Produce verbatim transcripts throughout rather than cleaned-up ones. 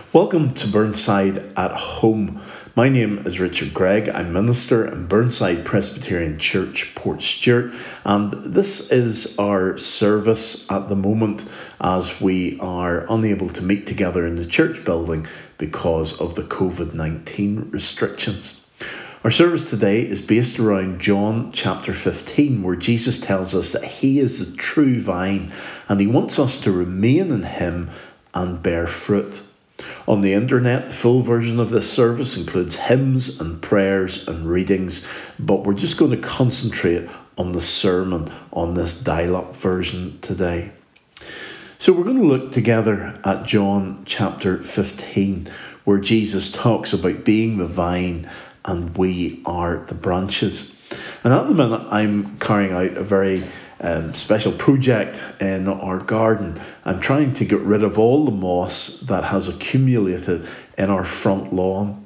Welcome to Burnside at Home. My name is Richard Gregg. I'm minister in Burnside Presbyterian Church, Portstewart, and this is our service at the moment as we are unable to meet together in the church building because of the covid nineteen restrictions. Our service today is based around John chapter fifteen, where Jesus tells us that he is the true vine and he wants us to remain in him and bear fruit. On the internet, the full version of this service includes hymns and prayers and readings, but we're just going to concentrate on the sermon on this dial-up version today. So we're going to look together at John chapter fifteen, where Jesus talks about being the vine and we are the branches. And at the minute, I'm carrying out a very Um, special project in our garden. I'm trying to get rid of all the moss that has accumulated in our front lawn.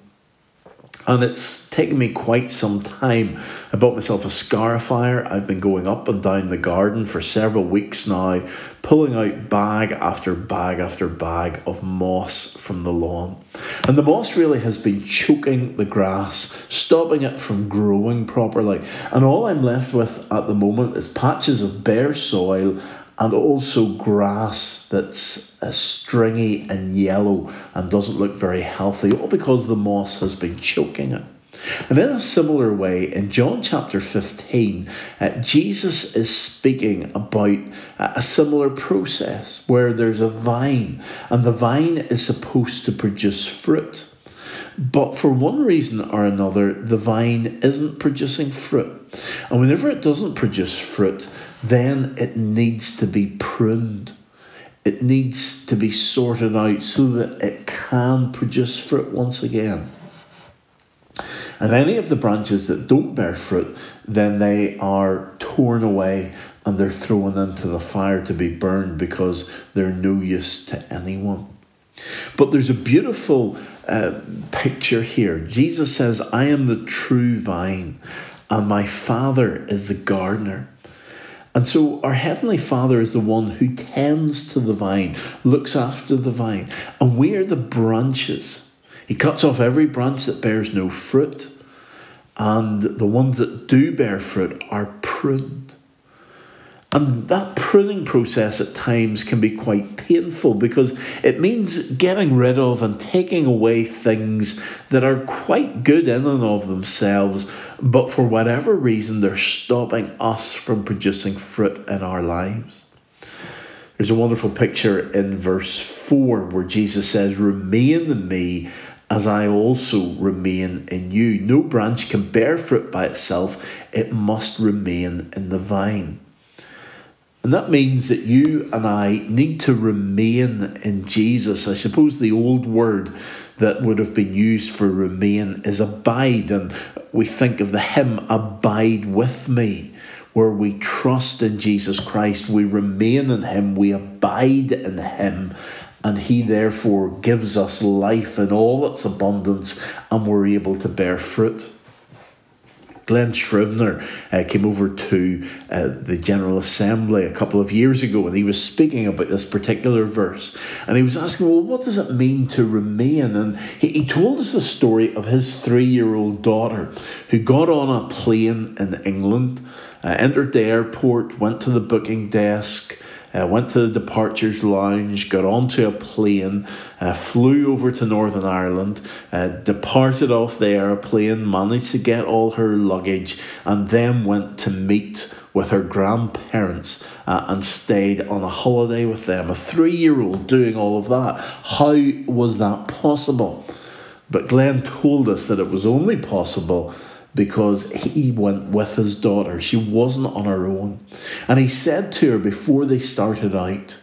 And it's taken me quite some time. I bought myself a scarifier. I've been going up and down the garden for several weeks now, pulling out bag after bag after bag of moss from the lawn. And the moss really has been choking the grass, stopping it from growing properly. And all I'm left with at the moment is patches of bare soil and also grass that's uh, stringy and yellow and doesn't look very healthy, all because the moss has been choking it. And in a similar way, in John chapter fifteen, uh, Jesus is speaking about uh, a similar process where there's a vine, and the vine is supposed to produce fruit. But for one reason or another, the vine isn't producing fruit. And whenever it doesn't produce fruit, then it needs to be pruned. It needs to be sorted out so that it can produce fruit once again. And any of the branches that don't bear fruit, then they are torn away and they're thrown into the fire to be burned because they're no use to anyone. But there's a beautiful uh, picture here. Jesus says, I am the true vine and my Father is the gardener. And so our Heavenly Father is the one who tends to the vine, looks after the vine, and we are the branches. He cuts off every branch that bears no fruit, and the ones that do bear fruit are pruned. And that pruning process at times can be quite painful because it means getting rid of and taking away things that are quite good in and of themselves, but for whatever reason, they're stopping us from producing fruit in our lives. There's a wonderful picture in verse four where Jesus says, remain in me as I also remain in you. No branch can bear fruit by itself. It must remain in the vine. And that means that you and I need to remain in Jesus. I suppose the old word that would have been used for remain is abide. And we think of the hymn, Abide With Me, where we trust in Jesus Christ. We remain in him. We abide in him. And he therefore gives us life in all its abundance. And we're able to bear fruit. Glenn Scrivener uh, came over to uh, the General Assembly a couple of years ago and he was speaking about this particular verse. And he was asking, well, what does it mean to remain? And he, he told us the story of his three-year-old daughter who got on a plane in England, uh, entered the airport, went to the booking desk, Uh, went to the departures lounge, got onto a plane, uh, flew over to Northern Ireland, uh, departed off the airplane, managed to get all her luggage, and then went to meet with her grandparents uh, and stayed on a holiday with them. A three-year-old doing all of that. How was that possible? But Glenn told us that it was only possible because he went with his daughter. She wasn't on her own. And he said to her before they started out,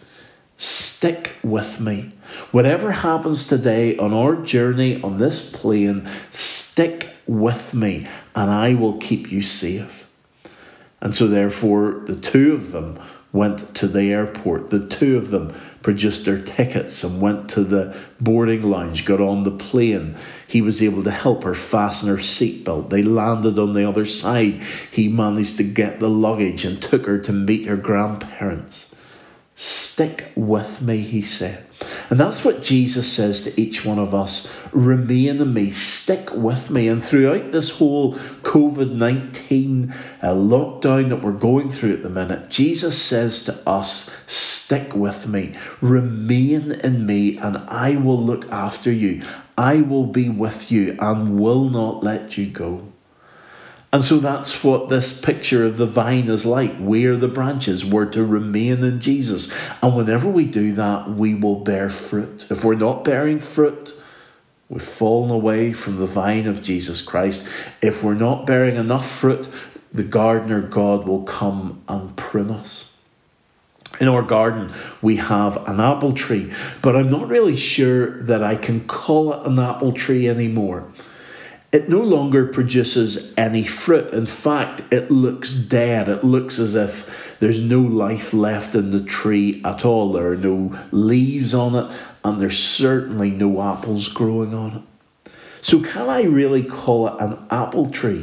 stick with me. Whatever happens today on our journey on this plane, stick with me and I will keep you safe. And so therefore the two of them went to the airport. The two of them produced their tickets and went to the boarding lounge, got on the plane. He was able to help her fasten her seatbelt. They landed on the other side. He managed to get the luggage and took her to meet her grandparents. Stick with me, he said. And that's what Jesus says to each one of us. Remain in me. Stick with me. And throughout this whole covid nineteen uh, lockdown that we're going through at the minute, Jesus says to us, stick with me. Remain in me, and I will look after you. I will be with you and will not let you go. And so that's what this picture of the vine is like. We are the branches. We're to remain in Jesus. And whenever we do that, we will bear fruit. If we're not bearing fruit, we've fallen away from the vine of Jesus Christ. If we're not bearing enough fruit, the gardener God will come and prune us. In our garden, we have an apple tree, but I'm not really sure that I can call it an apple tree anymore. It no longer produces any fruit. In fact, it looks dead. It looks as if there's no life left in the tree at all. There are no leaves on it, and there's certainly no apples growing on it. So can I really call it an apple tree?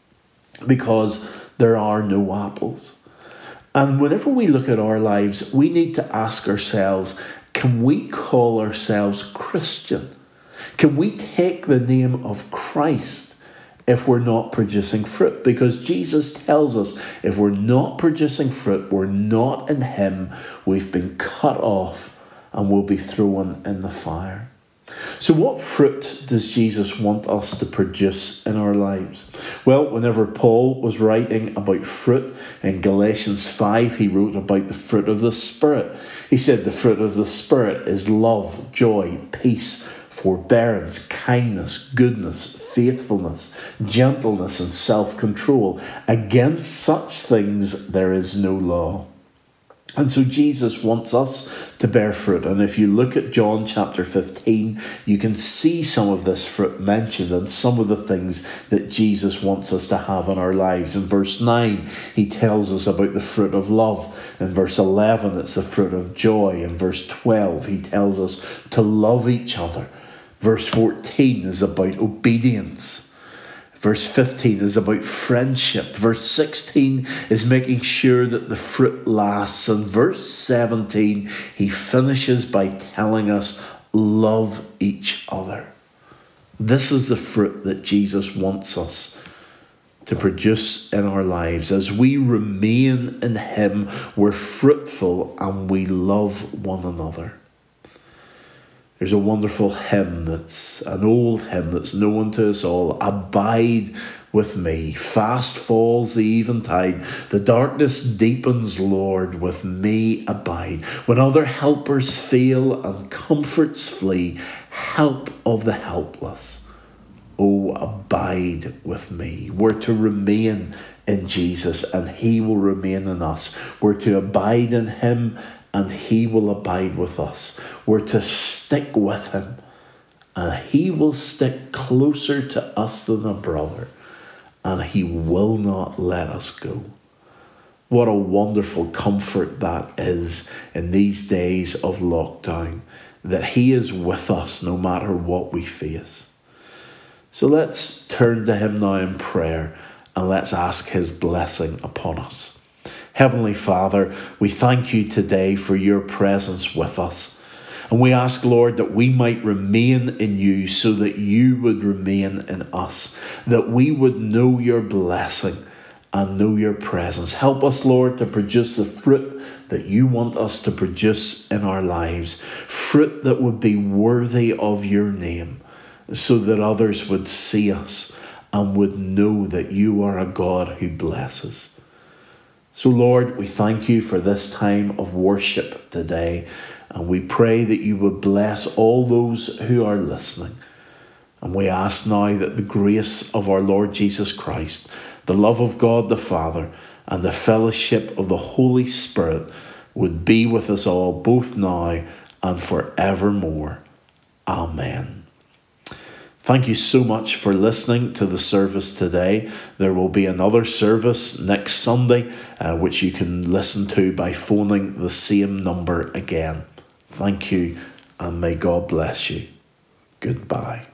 Because there are no apples. And whenever we look at our lives, we need to ask ourselves, can we call ourselves Christian? Can we take the name of Christ if we're not producing fruit? Because Jesus tells us if we're not producing fruit, we're not in him, we've been cut off and will be thrown in the fire. So what fruit does Jesus want us to produce in our lives? Well, whenever Paul was writing about fruit in Galatians five, he wrote about the fruit of the Spirit. He said the fruit of the Spirit is love, joy, peace, forbearance, kindness, goodness, faithfulness, gentleness, and self-control. Against such things there is no law. And so Jesus wants us to bear fruit. And if you look at John chapter fifteen, you can see some of this fruit mentioned and some of the things that Jesus wants us to have in our lives. In verse nine, he tells us about the fruit of love. In verse eleven, it's the fruit of joy. In verse twelve, he tells us to love each other. Verse fourteen is about obedience. Verse fifteen is about friendship. Verse sixteen is making sure that the fruit lasts. And verse seventeen, he finishes by telling us, love each other. This is the fruit that Jesus wants us to produce in our lives. As we remain in him, we're fruitful and we love one another. There's a wonderful hymn that's an old hymn that's known to us all. Abide with me. Fast falls the eventide. The darkness deepens, Lord, with me abide. When other helpers fail and comforts flee, help of the helpless. Oh, abide with me. We're to remain in Jesus and he will remain in us. We're to abide in him and he will abide with us. We're to stick with him, and he will stick closer to us than a brother, and he will not let us go. What a wonderful comfort that is in these days of lockdown, that he is with us no matter what we face. So let's turn to him now in prayer, and let's ask his blessing upon us. Heavenly Father, we thank you today for your presence with us. And we ask, Lord, that we might remain in you so that you would remain in us, that we would know your blessing and know your presence. Help us, Lord, to produce the fruit that you want us to produce in our lives, fruit that would be worthy of your name, so that others would see us and would know that you are a God who blesses. So, Lord, we thank you for this time of worship today, and we pray that you would bless all those who are listening. And we ask now that the grace of our Lord Jesus Christ, the love of God the Father, and the fellowship of the Holy Spirit would be with us all, both now and forevermore. Amen. Thank you so much for listening to the service today. There will be another service next Sunday, uh, which you can listen to by phoning the same number again. Thank you, and may God bless you. Goodbye.